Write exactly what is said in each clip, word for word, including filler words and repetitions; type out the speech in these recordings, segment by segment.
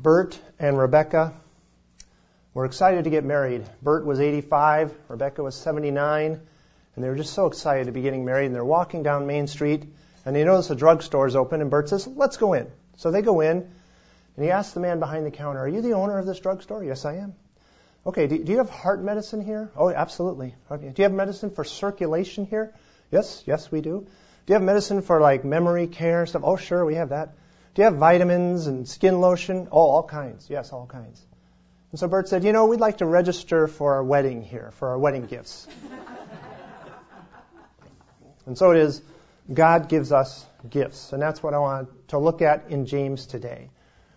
Bert and Rebecca were excited to get married. Bert was eighty-five, Rebecca was seventy-nine, and they were just so excited to be getting married. And they're walking down Main Street, and they notice a drugstore is open, and Bert says, let's go in. So they go in, and he asks the man behind the counter, are you the owner of this drugstore? Yes, I am. Okay, do, do you have heart medicine here? Oh, absolutely. Okay. Do you have medicine for circulation here? Yes, yes, we do. Do you have medicine for like memory care and stuff? Oh, sure, we have that. Do you have vitamins and skin lotion? Oh, all kinds. Yes, all kinds. And so Bert said, you know, we'd like to register for our wedding here, for our wedding gifts. And so it is, God gives us gifts. And that's what I want to look at in James today.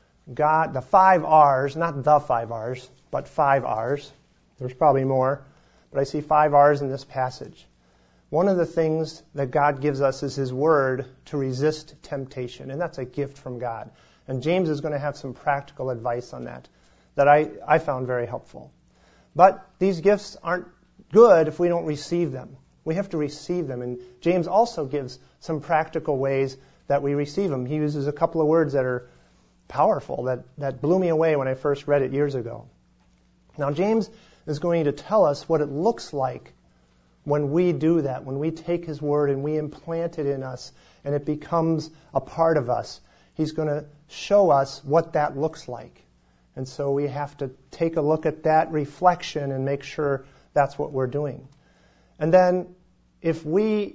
God, the five R's, not the five R's, but five R's. There's probably more, but I see five R's in this passage. One of the things that God gives us is His Word to resist temptation, and that's a gift from God. And James is going to have some practical advice on that that I, I found very helpful. But these gifts aren't good if we don't receive them. We have to receive them, and James also gives some practical ways that we receive them. He uses a couple of words that are powerful, that, that blew me away when I first read it years ago. Now, James is going to tell us what it looks like when we do that, when we take His Word and we implant it in us and it becomes a part of us. He's going to show us what that looks like. And so we have to take a look at that reflection and make sure that's what we're doing. And then if we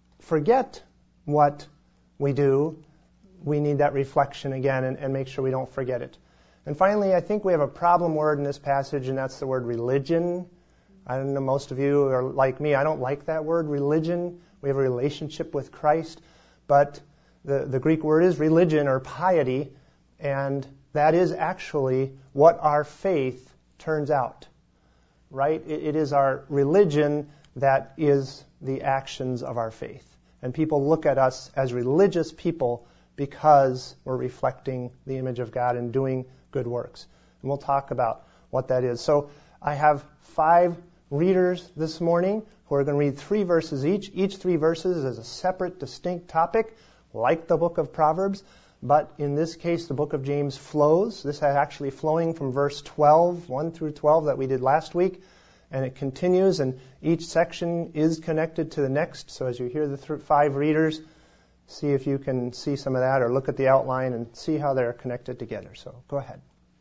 forget what we do, we need that reflection again and, and make sure we don't forget it. And finally, I think we have a problem word in this passage, and that's the word religion. I don't know, most of you are like me. I don't like that word, religion. We have a relationship with Christ. But the, the Greek word is religion or piety, and that is actually what our faith turns out, right? It, it is our religion that is the actions of our faith. And people look at us as religious people because we're reflecting the image of God and doing good works. And we'll talk about what that is. So I have five readers this morning who are going to read three verses each. Each three verses is a separate, distinct topic, like the book of Proverbs. But in this case, the book of James flows. This is actually flowing from verse twelve, one through twelve that we did last week. And it continues, and each section is connected to the next. So as you hear the th- five readers, see if you can see some of that or look at the outline and see how they're connected together. So go ahead.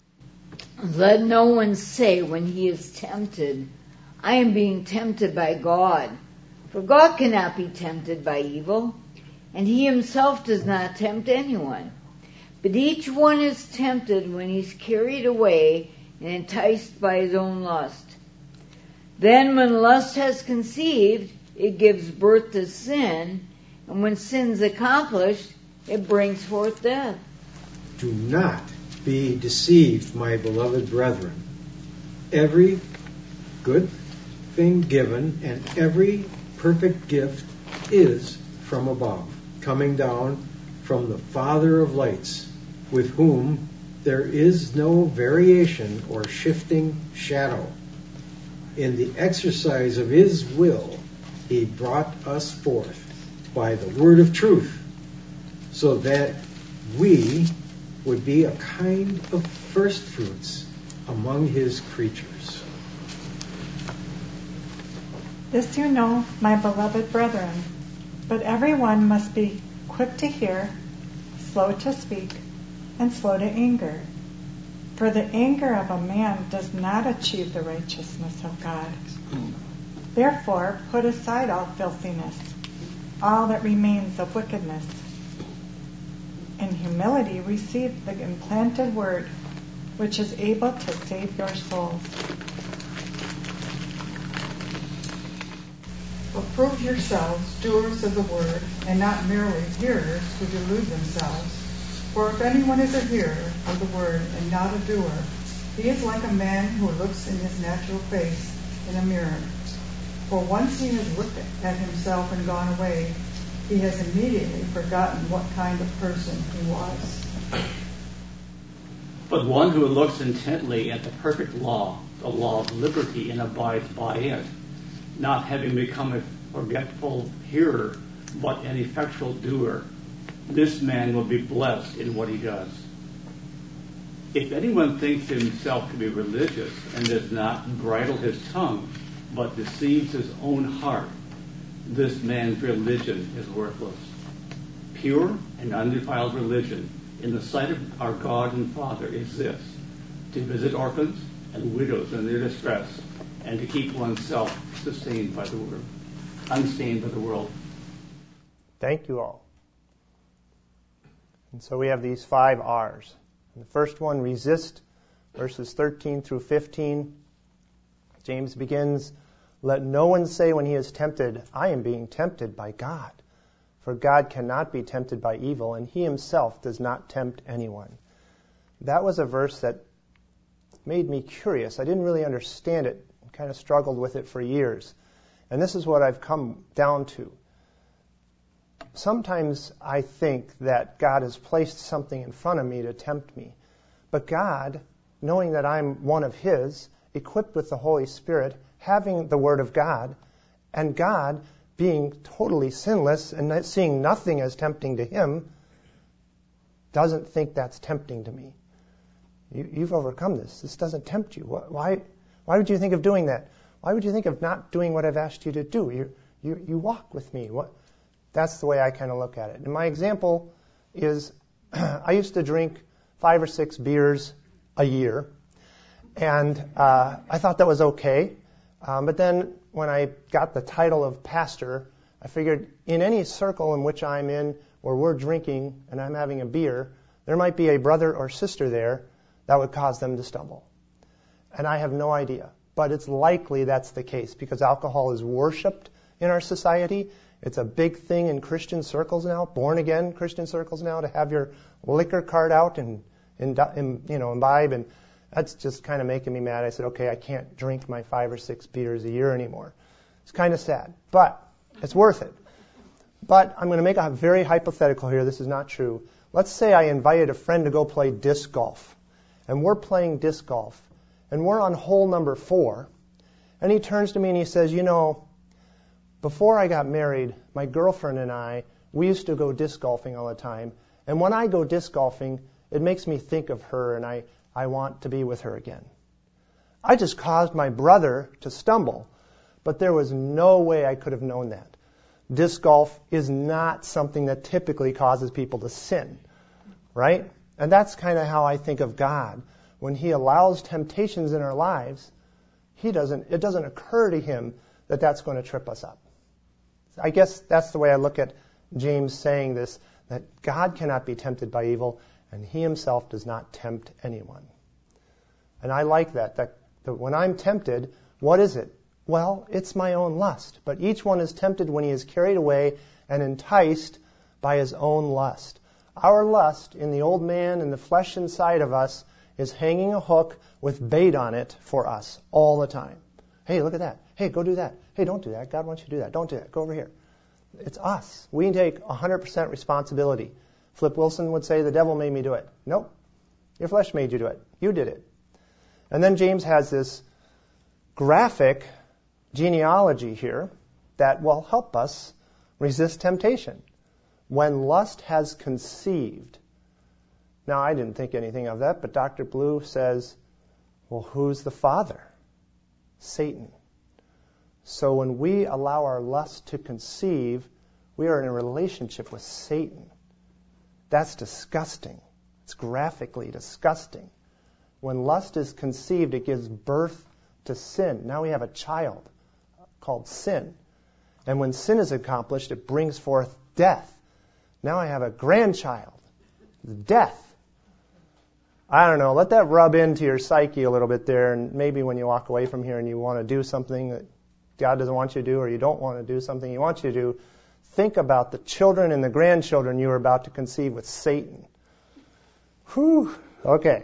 Let no one say when he is tempted, I am being tempted by God. For God cannot be tempted by evil, and He Himself does not tempt anyone. But each one is tempted when he's carried away and enticed by his own lust. Then when lust has conceived, it gives birth to sin, and when sin's accomplished, it brings forth death. Do not be deceived, my beloved brethren. Every good thing given and every perfect gift is from above, coming down from the Father of lights, with whom there is no variation or shifting shadow. In the exercise of His will, He brought us forth by the word of truth, so that we would be a kind of first fruits among His creatures. This you know, my beloved brethren, but everyone must be quick to hear, slow to speak, and slow to anger. For the anger of a man does not achieve the righteousness of God. Therefore, put aside all filthiness, all that remains of wickedness. In humility, receive the implanted word, which is able to save your souls. Approve yourselves doers of the word, and not merely hearers who delude themselves. For if anyone is a hearer of the word and not a doer, he is like a man who looks in his natural face in a mirror. For once he has looked at himself and gone away, he has immediately forgotten what kind of person he was. But one who looks intently at the perfect law, the law of liberty, and abides by it, not having become a forgetful hearer, but an effectual doer, this man will be blessed in what he does. If anyone thinks himself to be religious and does not bridle his tongue, but deceives his own heart, this man's religion is worthless. Pure and undefiled religion in the sight of our God and Father is this: to visit orphans and widows in their distress, and to keep oneself sustained by the world, unstained by the world. Thank you all. And so we have these five R's. And the first one, resist, verses thirteen through fifteen. James begins, let no one say when he is tempted, I am being tempted by God. For God cannot be tempted by evil, and he himself does not tempt anyone. That was a verse that made me curious. I didn't really understand it. I kind of struggled with it for years. And this is what I've come down to. Sometimes I think that God has placed something in front of me to tempt me. But God, knowing that I'm one of his, equipped with the Holy Spirit, having the Word of God, and God being totally sinless and seeing nothing as tempting to him, doesn't think that's tempting to me. You, you've overcome this. This doesn't tempt you. Why, why would you think of doing that? Why would you think of not doing what I've asked you to do? You, you, you walk with me. What? That's the way I kind of look at it. And my example is, I used to drink five or six beers a year, and uh, I thought that was okay. Um, but then when I got the title of pastor, I figured in any circle in which I'm in where we're drinking and I'm having a beer, there might be a brother or sister there that would cause them to stumble. And I have no idea. But it's likely that's the case because alcohol is worshipped in our society. It's a big thing in Christian circles now, born-again Christian circles now, to have your liquor card out and, and, and you know, imbibe. And that's just kind of making me mad. I said, okay, I can't drink my five or six beers a year anymore. It's kind of sad, but it's worth it. But I'm going to make a very hypothetical here. This is not true. Let's say I invited a friend to go play disc golf, and we're playing disc golf, and we're on hole number four, and he turns to me and he says, you know, before I got married, my girlfriend and I, we used to go disc golfing all the time, and when I go disc golfing, it makes me think of her, and I, I want to be with her again. I just caused my brother to stumble, but there was no way I could have known that. Disc golf is not something that typically causes people to sin, right? And that's kind of how I think of God. When he allows temptations in our lives, he doesn't, it doesn't occur to him that that's going to trip us up. I guess that's the way I look at James saying this, that God cannot be tempted by evil, and he himself does not tempt anyone. And I like that, that, that when I'm tempted, what is it? Well, it's my own lust. But each one is tempted when he is carried away and enticed by his own lust. Our lust in the old man and the flesh inside of us is hanging a hook with bait on it for us all the time. Hey, look at that. Hey, go do that. Hey, don't do that. God wants you to do that. Don't do that. Go over here. It's us. We take one hundred percent responsibility. Flip Wilson would say, the devil made me do it. Nope. Your flesh made you do it. You did it. And then James has this graphic genealogy here that will help us resist temptation. When lust has conceived. Now, I didn't think anything of that, but Doctor Blue says, well, who's the father? Satan. So when we allow our lust to conceive, we are in a relationship with Satan. That's disgusting. It's graphically disgusting. When lust is conceived, it gives birth to sin. Now we have a child called sin. And when sin is accomplished, it brings forth death. Now I have a grandchild. Death. I don't know. Let that rub into your psyche a little bit there, and maybe when you walk away from here and you want to do something that God doesn't want you to do, or you don't want to do something He wants you to do, think about the children and the grandchildren you are about to conceive with Satan. Whew. Okay.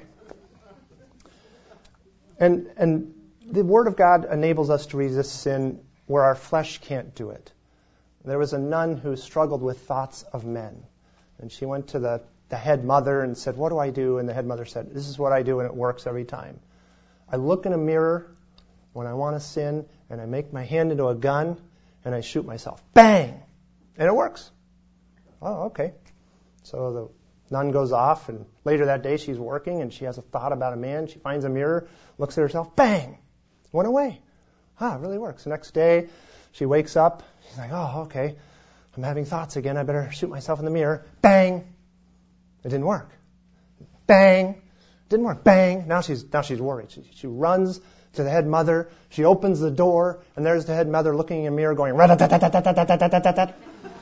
And and the Word of God enables us to resist sin where our flesh can't do it. There was a nun who struggled with thoughts of men. And she went to the, the head mother and said, what do I do? And the head mother said, this is what I do, and it works every time. I look in a mirror when I want to sin, and I make my hand into a gun, and I shoot myself. Bang! And it works. Oh, okay. So nun goes off, and later that day she's working, and she has a thought about a man. She finds a mirror, looks at herself, bang, went away. Ah, it really works. The next day, she wakes up. She's like, oh, okay, I'm having thoughts again. I better shoot myself in the mirror. Bang, it didn't work. Bang, didn't work. Bang, now she's now she's worried. She, she runs to the head mother. She opens the door, and there's the head mother looking in a mirror, going rat-a-tat-tat-tat-tat-tat-tat-tat.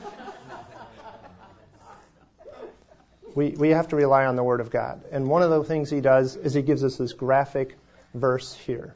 We we have to rely on the Word of God. And one of the things he does is he gives us this graphic verse here.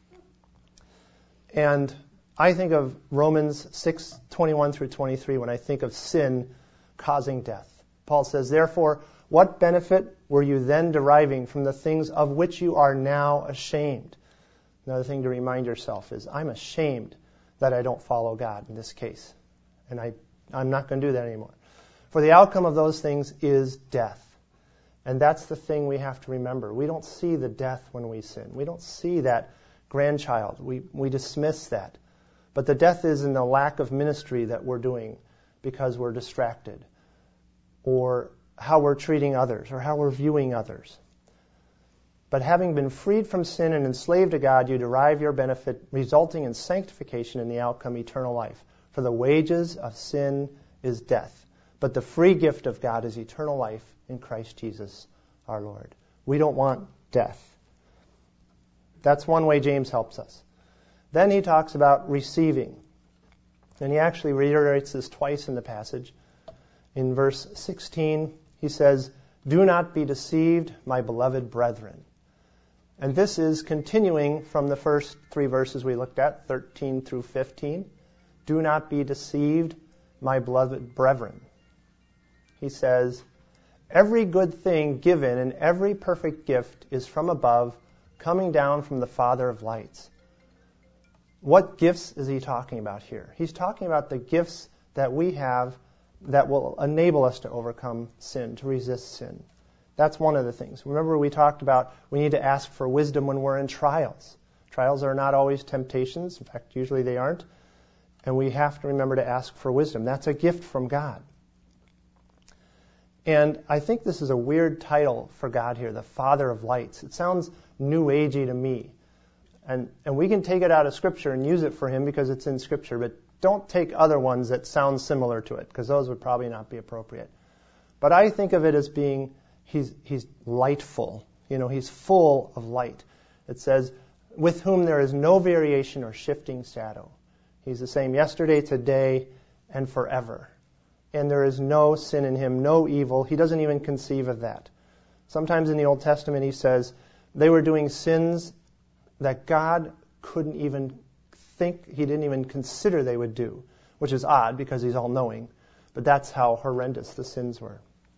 And I think of Romans six twenty-one through twenty-three when I think of sin causing death. Paul says, therefore, what benefit were you then deriving from the things of which you are now ashamed? Another thing to remind yourself is, I'm ashamed that I don't follow God in this case. And I, I'm not going to do that anymore. For the outcome of those things is death. And that's the thing we have to remember. We don't see the death when we sin. We don't see that grandchild. We, we dismiss that. But the death is in the lack of ministry that we're doing because we're distracted, or how we're treating others, or how we're viewing others. But having been freed from sin and enslaved to God, you derive your benefit, resulting in sanctification and the outcome eternal life. For the wages of sin is death. But the free gift of God is eternal life in Christ Jesus our Lord. We don't want death. That's one way James helps us. Then he talks about receiving. And he actually reiterates this twice in the passage. In verse sixteen, he says, do not be deceived, my beloved brethren. And this is continuing from the first three verses we looked at, thirteen through fifteen. Do not be deceived, my beloved brethren. He says, every good thing given and every perfect gift is from above, coming down from the Father of lights. What gifts is he talking about here? He's talking about the gifts that we have that will enable us to overcome sin, to resist sin. That's one of the things. Remember, we talked about we need to ask for wisdom when we're in trials. Trials are not always temptations. In fact, usually they aren't. And we have to remember to ask for wisdom. That's a gift from God. And I think this is a weird title for God here, the Father of Lights. It sounds New Agey to me. And and we can take it out of Scripture and use it for Him because it's in Scripture, but don't take other ones that sound similar to it, because those would probably not be appropriate. But I think of it as being, He's He's lightful. You know, He's full of light. It says, with whom there is no variation or shifting shadow. He's the same yesterday, today, and forever. And there is no sin in Him, no evil. He doesn't even conceive of that. Sometimes in the Old Testament He says they were doing sins that God couldn't even think, He didn't even consider they would do, which is odd because He's all-knowing. But that's how horrendous the sins were.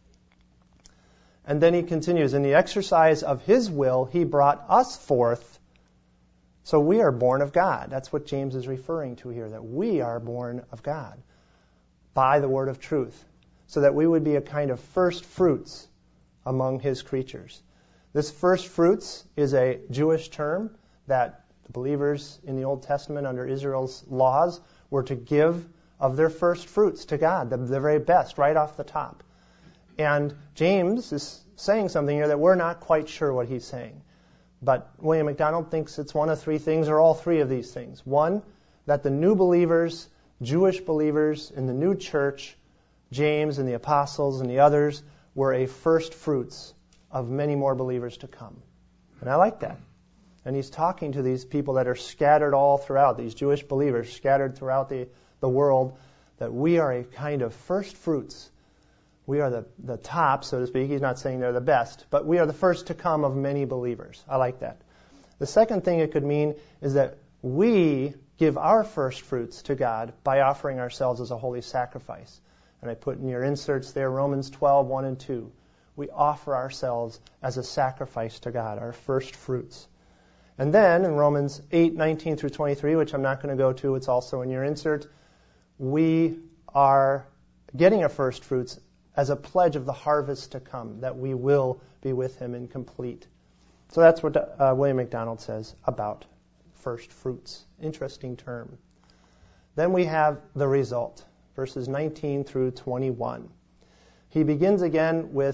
And then He continues, in the exercise of His will, He brought us forth. So we are born of God. That's what James is referring to here, that we are born of God by the word of truth, so that we would be a kind of first fruits among His creatures. This first fruits is a Jewish term that the believers in the Old Testament under Israel's laws were to give of their first fruits to God, the, the very best, right off the top. And James is saying something here that we're not quite sure what he's saying. But William MacDonald thinks it's one of three things, or all three of these things. One, that the new believers, Jewish believers in the new church, James and the apostles and the others, were a first fruits of many more believers to come. And I like that. And he's talking to these people that are scattered all throughout, these Jewish believers scattered throughout the, the world, that we are a kind of first fruits. We are the, the top, so to speak. He's not saying they're the best, but we are the first to come of many believers. I like that. The second thing it could mean is that we give our first fruits to God by offering ourselves as a holy sacrifice. And I put in your inserts there Romans twelve, one and two. We offer ourselves as a sacrifice to God, our first fruits. And then in Romans eight, nineteen through twenty-three, which I'm not going to go to, it's also in your insert, we are getting our first fruits as a pledge of the harvest to come, that we will be with Him in complete. So that's what uh, William MacDonald says about first fruits. Interesting term. Then we have the result, verses nineteen through twenty-one. He begins again with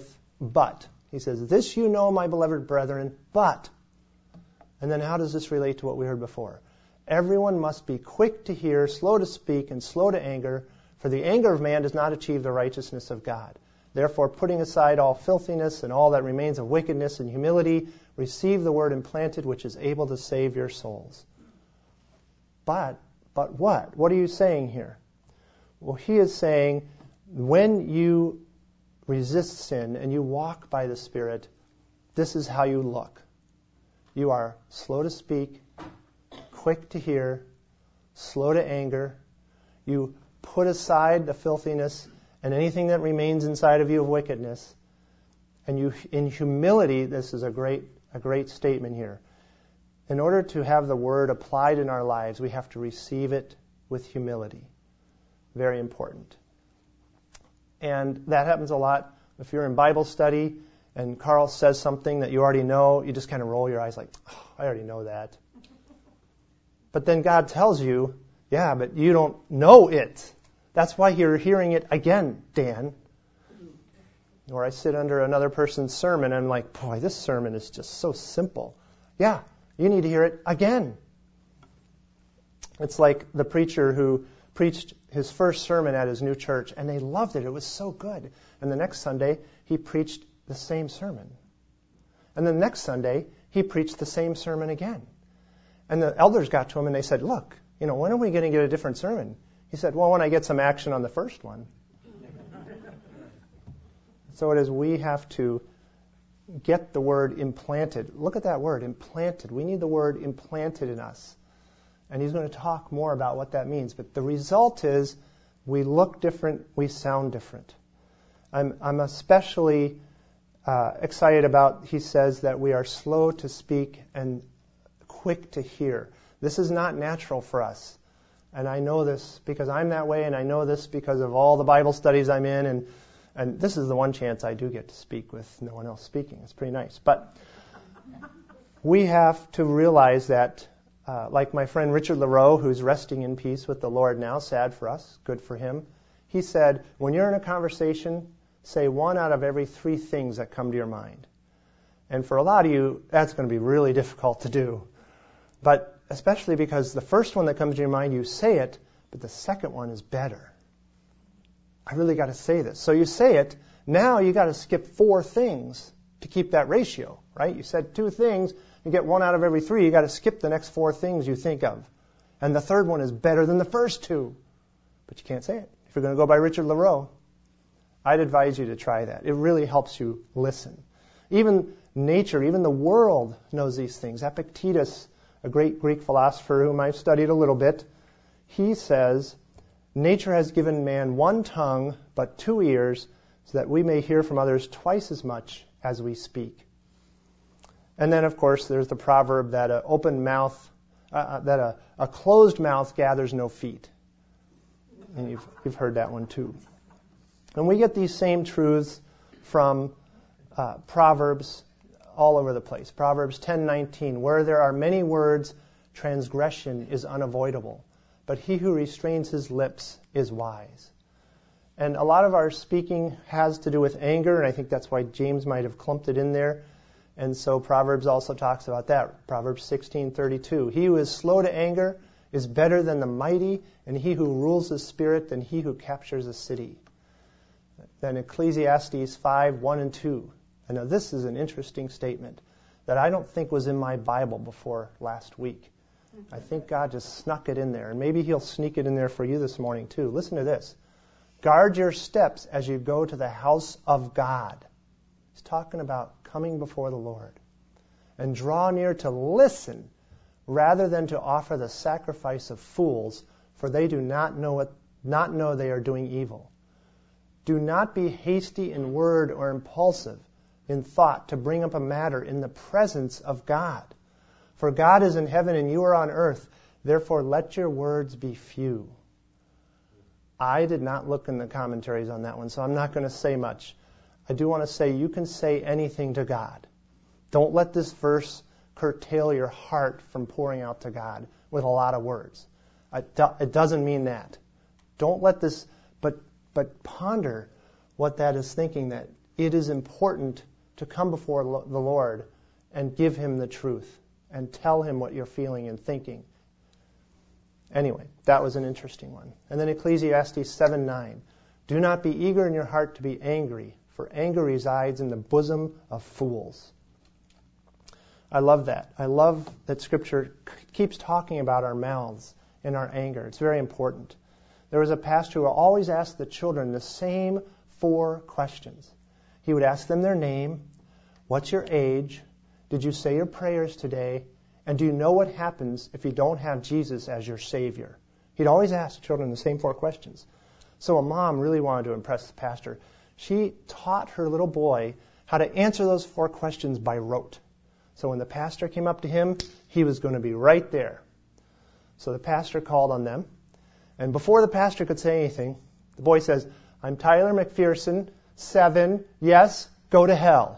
but. He says, this you know, my beloved brethren, but. And then how does this relate to what we heard before? Everyone must be quick to hear, slow to speak, and slow to anger, for the anger of man does not achieve the righteousness of God. Therefore, putting aside all filthiness and all that remains of wickedness and humility, receive the word implanted, which is able to save your souls. But, but what? What are you saying here? Well, he is saying, when you resist sin and you walk by the Spirit, this is how you look. You are slow to speak, quick to hear, slow to anger. You put aside the filthiness and anything that remains inside of you of wickedness. And you, in humility, this is a great, a great statement here. In order to have the word applied in our lives, we have to receive it with humility. Very important. And that happens a lot. If you're in Bible study and Carl says something that you already know, you just kind of roll your eyes like, oh, I already know that. But then God tells you, yeah, but you don't know it. That's why you're hearing it again, Dan. Or I sit under another person's sermon and I'm like, boy, this sermon is just so simple. Yeah, you need to hear it again. It's like the preacher who preached his first sermon at his new church, and they loved it. It was so good. And the next Sunday, he preached the same sermon. And the next Sunday, he preached the same sermon again. And the elders got to him and they said, look, you know, when are we going to get a different sermon? He said, well, when I get some action on the first one. So it is, we have to get the word implanted. Look at that word, implanted. We need the word implanted in us. And he's going to talk more about what that means. But the result is we look different, we sound different. I'm, I'm especially uh, excited about, he says, that we are slow to speak and quick to hear. This is not natural for us. And I know this because I'm that way, and I know this because of all the Bible studies I'm in. And, and this is the one chance I do get to speak with no one else speaking. It's pretty nice. But we have to realize that Uh, like my friend Richard LaRoe, who's resting in peace with the Lord now, sad for us, good for him. He said, when you're in a conversation, say one out of every three things that come to your mind. And for a lot of you, that's going to be really difficult to do. But especially because the first one that comes to your mind, you say it, but the second one is better. I really got to say this. So you say it, now you got to skip four things to keep that ratio, right? You said two things. You get one out of every three, you got to skip the next four things you think of. And the third one is better than the first two. But you can't say it. If you're going to go by Richard LaRoe, I'd advise you to try that. It really helps you listen. Even nature, even the world knows these things. Epictetus, a great Greek philosopher whom I've studied a little bit, he says, nature has given man one tongue but two ears so that we may hear from others twice as much as we speak. And then, of course, there's the proverb that an open mouth, uh, that a, a closed mouth gathers no feet. And you've, you've heard that one too. And we get these same truths from uh, Proverbs all over the place. Proverbs ten nineteen, where there are many words, transgression is unavoidable, but he who restrains his lips is wise. And a lot of our speaking has to do with anger, and I think that's why James might have clumped it in there. And so Proverbs also talks about that. Proverbs sixteen thirty-two. He who is slow to anger is better than the mighty, and he who rules his spirit than he who captures a city. Then Ecclesiastes five one and two. And now this is an interesting statement that I don't think was in my Bible before last week. I think God just snuck it in there. And maybe he'll sneak it in there for you this morning too. Listen to this. Guard your steps as you go to the house of God. He's talking about coming before the Lord. And draw near to listen rather than to offer the sacrifice of fools, for they do not know what, not know they are doing evil. Do not be hasty in word or impulsive in thought to bring up a matter in the presence of God. For God is in heaven and you are on earth. Therefore let your words be few. I did not look in the commentaries on that one, so I'm not going to say much. I do want to say you can say anything to God. Don't let this verse curtail your heart from pouring out to God with a lot of words. It doesn't mean that. Don't let this, but but ponder what that is thinking, that it is important to come before the Lord and give him the truth and tell him what you're feeling and thinking. Anyway, that was an interesting one. And then Ecclesiastes seven nine. Do not be eager in your heart to be angry, for anger resides in the bosom of fools. I love that. I love that Scripture keeps talking about our mouths and our anger. It's very important. There was a pastor who always asked the children the same four questions. He would ask them their name, what's your age, did you say your prayers today, and do you know what happens if you don't have Jesus as your Savior? He'd always ask children the same four questions. So a mom really wanted to impress the pastor. She taught her little boy how to answer those four questions by rote. So when the pastor came up to him, he was going to be right there. So the pastor called on them. And before the pastor could say anything, the boy says, I'm Tyler McPherson, seven, yes, go to hell.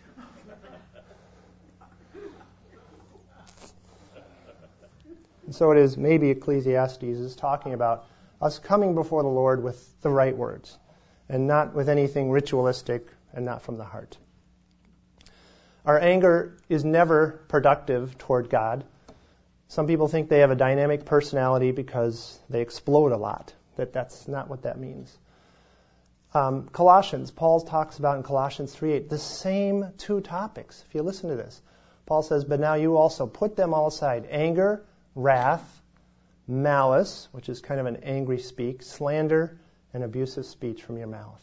And so it is, maybe Ecclesiastes is talking about us coming before the Lord with the right words and not with anything ritualistic and not from the heart. Our anger is never productive toward God. Some people think they have a dynamic personality because they explode a lot. That that's not what that means. Um, Colossians, Paul talks about in Colossians three eight, the same two topics. If you listen to this, Paul says, but now you also put them all aside. Anger, wrath, malice, which is kind of an angry speak, slander, and abusive speech from your mouth.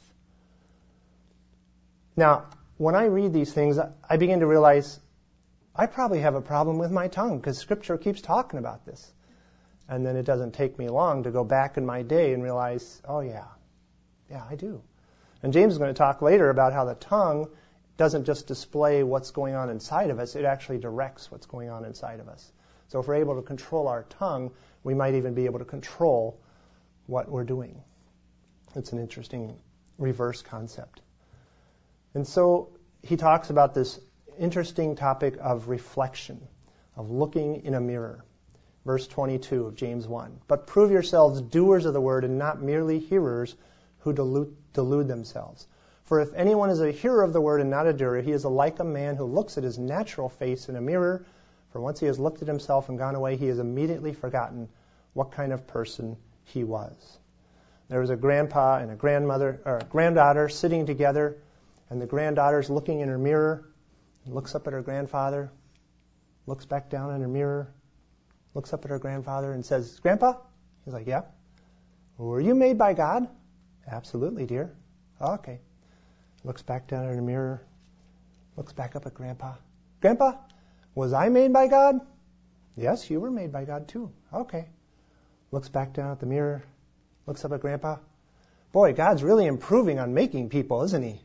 Now, when I read these things, I begin to realize I probably have a problem with my tongue because Scripture keeps talking about this. And then it doesn't take me long to go back in my day and realize, oh yeah, yeah, I do. And James is going to talk later about how the tongue doesn't just display what's going on inside of us, it actually directs what's going on inside of us. So if we're able to control our tongue, we might even be able to control what we're doing. It's an interesting reverse concept. And so he talks about this interesting topic of reflection, of looking in a mirror. Verse twenty-two of James one. But prove yourselves doers of the word and not merely hearers who delude, delude themselves. For if anyone is a hearer of the word and not a doer, he is like a man who looks at his natural face in a mirror. For once he has looked at himself and gone away, he has immediately forgotten what kind of person he was. There was a grandpa and a grandmother or a granddaughter sitting together, and the granddaughter's looking in her mirror, looks up at her grandfather, looks back down in her mirror, looks up at her grandfather and says, Grandpa? He's like, yeah. Were you made by God? Absolutely, dear. Oh, okay. Looks back down in her mirror, looks back up at Grandpa. Grandpa, was I made by God? Yes, you were made by God too. Okay. Looks back down at the mirror, looks up at Grandpa. Boy, God's really improving on making people, isn't he?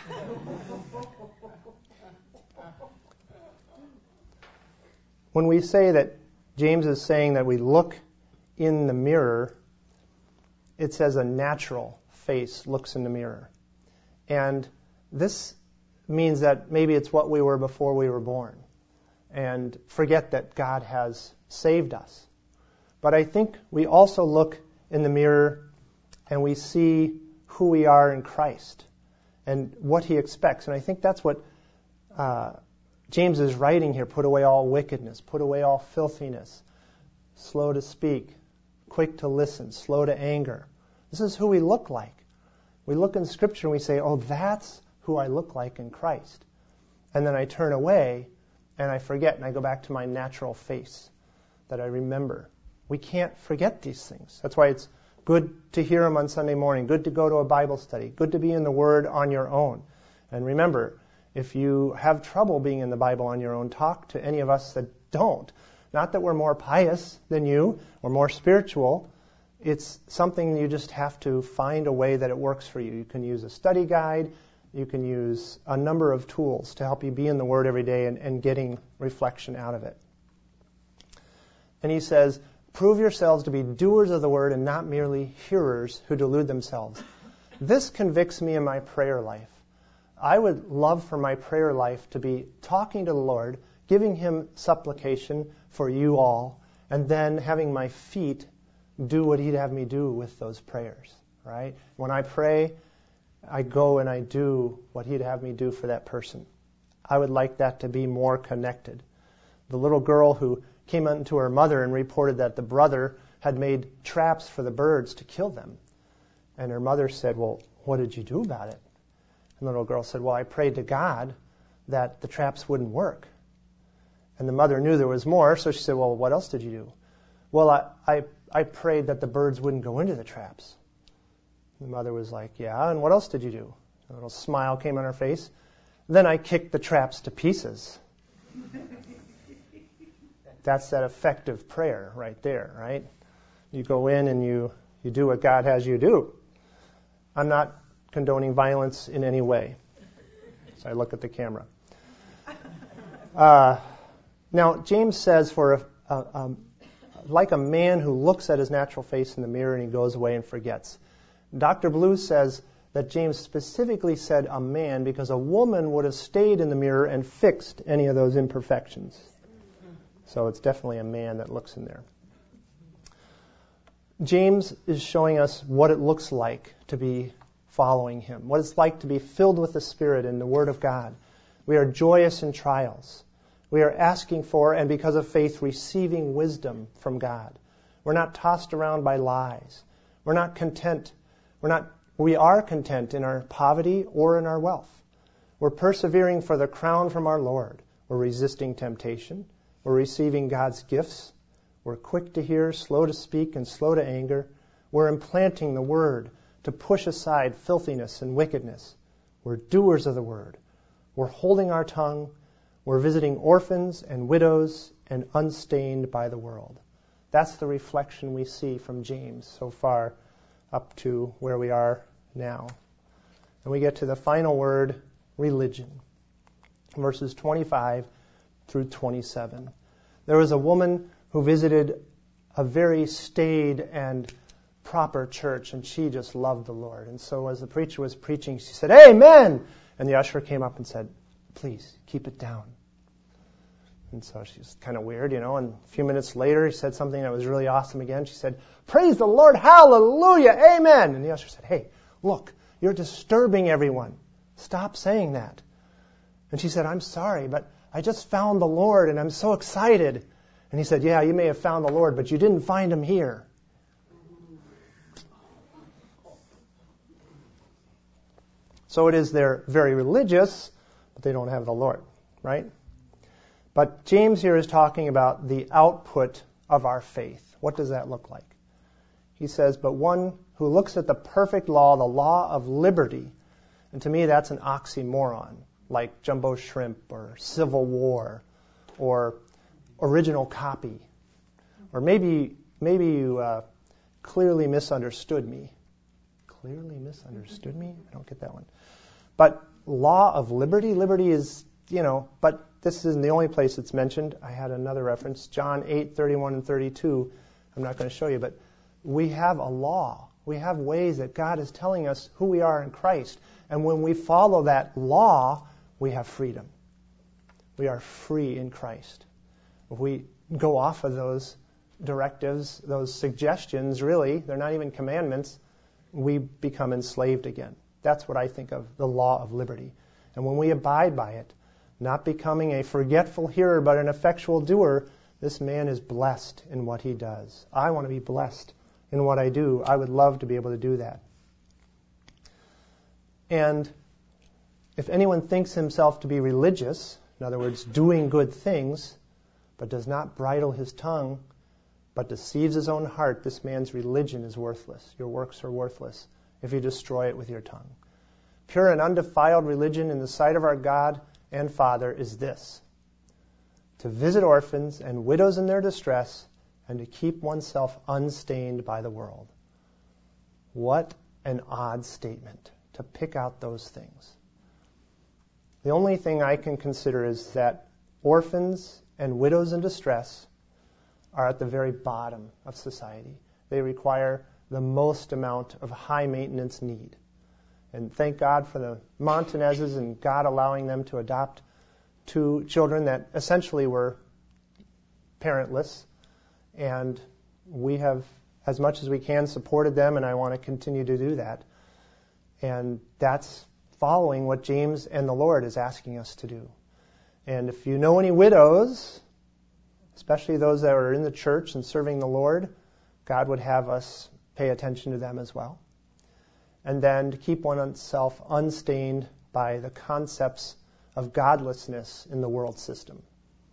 When we say that James is saying that we look in the mirror, it says a natural face looks in the mirror. And this means that maybe it's what we were before we were born. And forget that God has saved us. But I think we also look in the mirror and we see who we are in Christ and what he expects. And I think that's what uh, James is writing here. Put away all wickedness. Put away all filthiness. Slow to speak. Quick to listen. Slow to anger. This is who we look like. We look in Scripture and we say, oh, that's who I look like in Christ. And then I turn away and I forget and I go back to my natural face that I remember. We can't forget these things. That's why it's good to hear them on Sunday morning, good to go to a Bible study, good to be in the Word on your own. And remember, if you have trouble being in the Bible on your own, talk to any of us that don't. Not that we're more pious than you or more spiritual. It's something you just have to find a way that it works for you. You can use a study guide. You can use a number of tools to help you be in the Word every day and, and getting reflection out of it. And he says, prove yourselves to be doers of the Word and not merely hearers who delude themselves. This convicts me in my prayer life. I would love for my prayer life to be talking to the Lord, giving him supplication for you all, and then having my feet do what he'd have me do with those prayers, right? When I pray, I go and I do what he'd have me do for that person. I would like that to be more connected. The little girl who came into her mother and reported that the brother had made traps for the birds to kill them. And her mother said, well, what did you do about it? And the little girl said, well, I prayed to God that the traps wouldn't work. And the mother knew there was more, so she said, well, what else did you do? Well, I, I, I prayed that the birds wouldn't go into the traps. The mother was like, yeah, and what else did you do? A little smile came on her face. Then I kicked the traps to pieces. That's that effective prayer right there, right? You go in and you, you do what God has you do. I'm not condoning violence in any way. So I look at the camera. Uh, now, James says, for a, a, a, like a man who looks at his natural face in the mirror and he goes away and forgets. Doctor Blue says that James specifically said a man because a woman would have stayed in the mirror and fixed any of those imperfections. So it's definitely a man that looks in there. James is showing us what it looks like to be following him, what it's like to be filled with the Spirit and the Word of God. We are joyous in trials. We are asking for, and because of faith, receiving wisdom from God. We're not tossed around by lies. We're not content. We're not, we are content in our poverty or in our wealth. We're persevering for the crown from our Lord. We're resisting temptation. We're receiving God's gifts. We're quick to hear, slow to speak, and slow to anger. We're implanting the Word to push aside filthiness and wickedness. We're doers of the Word. We're holding our tongue. We're visiting orphans and widows and unstained by the world. That's the reflection we see from James so far up to where we are now. And we get to the final word, religion. Verses twenty-five through twenty-seven. There was a woman who visited a very staid and proper church, and she just loved the Lord. And so as the preacher was preaching, she said, "Amen!" And the usher came up and said, "Please, keep it down." And so she's kind of weird, you know, and a few minutes later he said something that was really awesome again. She said, "Praise the Lord, hallelujah, amen." And the usher said, "Hey, look, you're disturbing everyone. Stop saying that." And she said, "I'm sorry, but I just found the Lord and I'm so excited." And he said, "Yeah, you may have found the Lord, but you didn't find him here." So it is they're very religious, but they don't have the Lord, right? But James here is talking about the output of our faith. What does that look like? He says, "But one who looks at the perfect law, the law of liberty," and to me that's an oxymoron, like jumbo shrimp or civil war or original copy. Or maybe maybe you uh, clearly misunderstood me. Clearly misunderstood me? I don't get that one. But law of liberty, liberty is, you know, but this isn't the only place it's mentioned. I had another reference, John eight, thirty-one and thirty-two. I'm not going to show you, but we have a law. We have ways that God is telling us who we are in Christ. And when we follow that law, we have freedom. We are free in Christ. If we go off of those directives, those suggestions, really, they're not even commandments, we become enslaved again. That's what I think of the law of liberty. And when we abide by it, not becoming a forgetful hearer but an effectual doer, this man is blessed in what he does. I want to be blessed in what I do. I would love to be able to do that. And if anyone thinks himself to be religious, in other words, doing good things, but does not bridle his tongue, but deceives his own heart, this man's religion is worthless. Your works are worthless if you destroy it with your tongue. Pure and undefiled religion in the sight of our God and Father is this: to visit orphans and widows in their distress and to keep oneself unstained by the world. What an odd statement to pick out those things. The only thing I can consider is that orphans and widows in distress are at the very bottom of society. They require the most amount of high maintenance need. And thank God for the Montanezes and God allowing them to adopt two children that essentially were parentless. And we have, as much as we can, supported them, and I want to continue to do that. And that's following what James and the Lord is asking us to do. And if you know any widows, especially those that are in the church and serving the Lord, God would have us pay attention to them as well. And then to keep oneself unstained by the concepts of godlessness in the world system.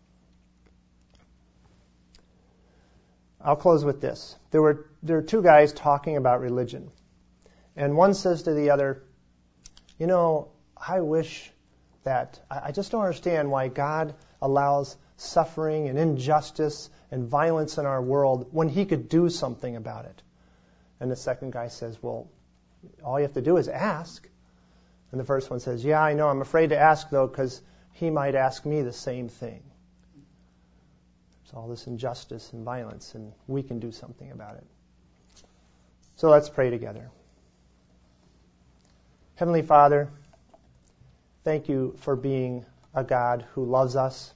I'll close with this. There were there were two guys talking about religion. And one says to the other, you know, I wish that, I just don't understand why God allows suffering and injustice and violence in our world when he could do something about it. And the second guy says, well, all you have to do is ask. And the first one says, yeah, I know, I'm afraid to ask though, because he might ask me the same thing. There's all this injustice and violence, and we can do something about it. So let's pray together. Heavenly Father, thank you for being a God who loves us,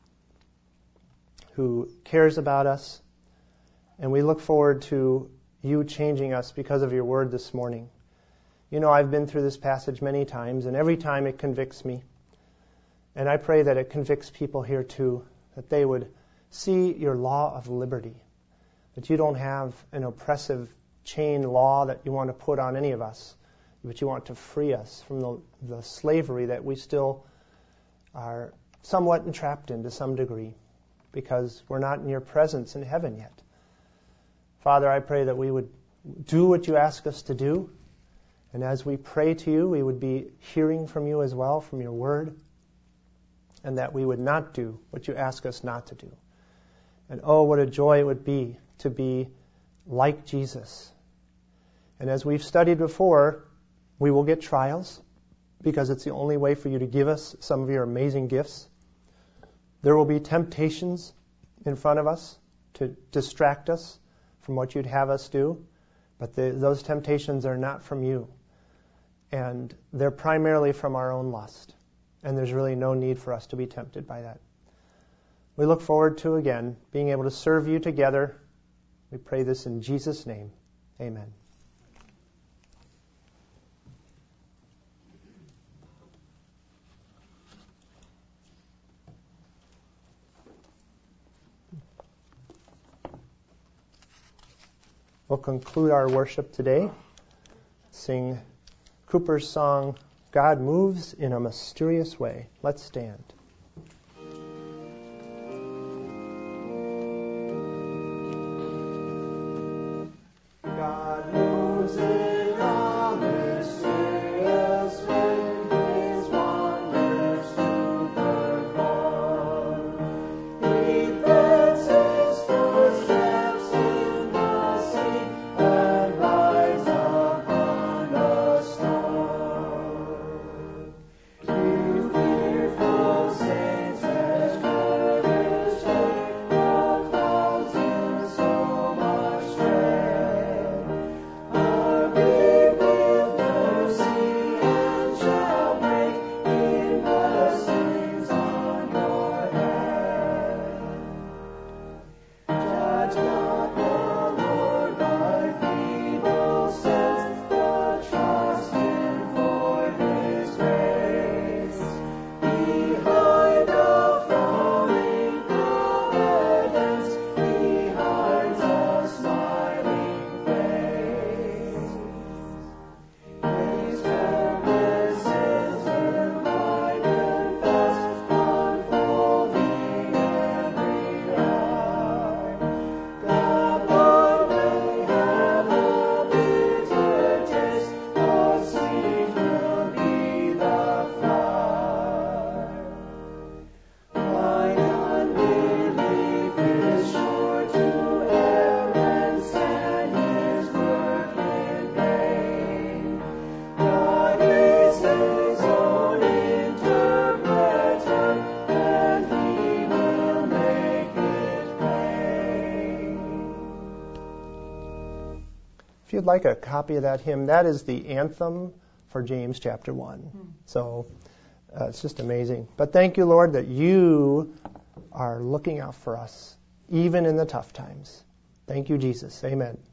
who cares about us, and we look forward to you changing us because of your word this morning. You know, I've been through this passage many times, and every time it convicts me. And I pray that it convicts people here too, that they would see your law of liberty, that you don't have an oppressive chain law that you want to put on any of us, but you want to free us from the, the slavery that we still are somewhat entrapped in to some degree, because we're not in your presence in heaven yet. Father, I pray that we would do what you ask us to do, and as we pray to you, we would be hearing from you as well, from your word, and that we would not do what you ask us not to do. And oh, what a joy it would be to be like Jesus. And as we've studied before, we will get trials, because it's the only way for you to give us some of your amazing gifts. There will be temptations in front of us to distract us from what you'd have us do, but the, those temptations are not from you. And they're primarily from our own lust. And there's really no need for us to be tempted by that. We look forward to, again, being able to serve you together. We pray this in Jesus' name. Amen. We'll conclude our worship today. Sing Cooper's song, God Moves in a Mysterious Way. Let's stand. God moves in a mysterious way, His wonders to perform. He puts His footsteps in the sea and rides upon the storm. To fearful saints as courage take, the clouds in so much strength are big with mercy and shall break in blessings on your head. Judge not the Lord by feeble sense, but trust Him for His grace. Behind a frowning providence, He hides a smiling face. His purposes are wide and vast, unfolding every hour. The Lord may have a bitter taste, but sweet will be the flower. Blind unbelief is sure to err and stand His work in vain. God is His own interpreter, and He will make it plain. If you'd like a copy of that hymn, that is the anthem for James chapter one. So uh, it's just amazing. But thank you, Lord, that you are looking out for us, even in the tough times. Thank you, Jesus. Amen.